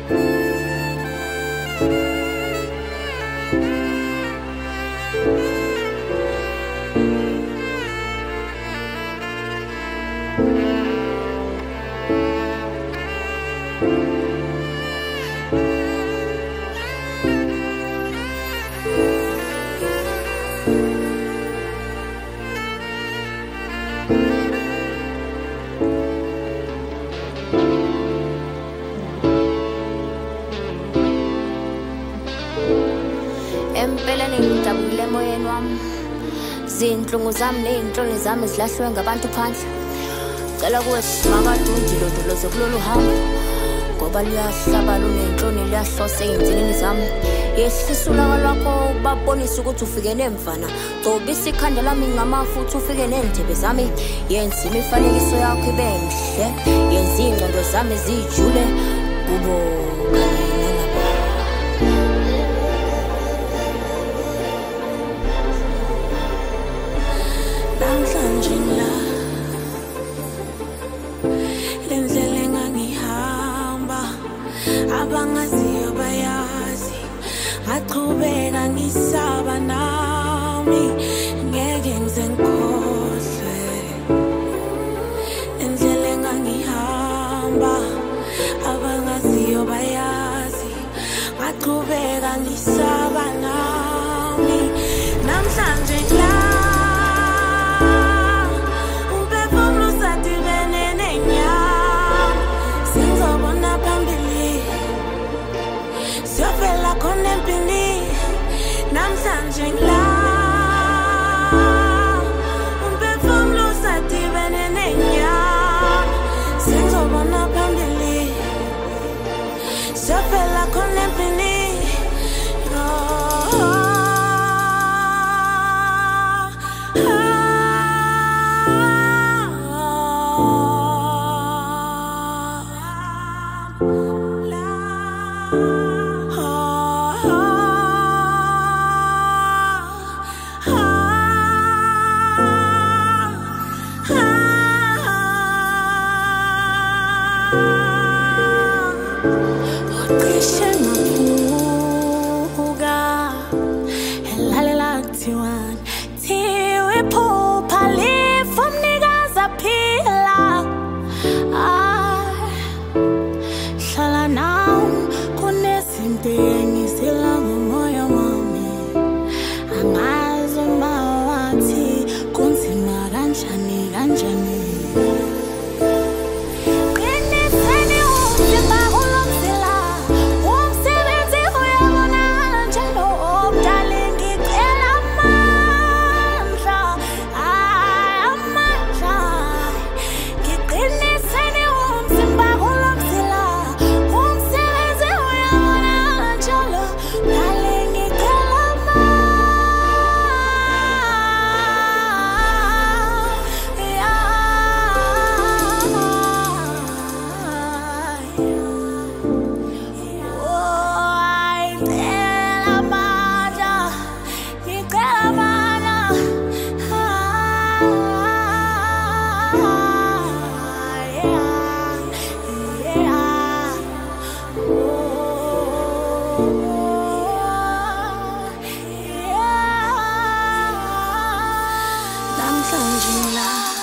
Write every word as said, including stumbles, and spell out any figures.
Empeleni ngijabulile emoyeni wami. Zinhlungu zami nezinhloni zami zilahlwe ngabantu phandle. Cela kuwe simakade undilondoloze kulolu hambo. Ngoba liyahlaba lunenhloni liyahlosa ey'nsinini zami. Yehlisa ulaka lwakho babonise ukuthi ufike nemvana. Gcobisa ikhanda lami ngamafu uthi ufike nendebe zami. Yenza imifanekiso yakho ibe mihle. Yenza iy'ngcondo zami zijule kubo kanye nalabo. Namhlanje la lendlela engangihamba abangaziyo bayazi ngaqhubeka ngisaba nami ngeke ngize ngikhohlwe lendlela engangihamba abangaziyo bayazi ngaqhubeka ngisaba nami namhlanje la namhlanje la umphefumulo usadibene nenyama sengizobona phambili siyofela khona empini Namhlanje la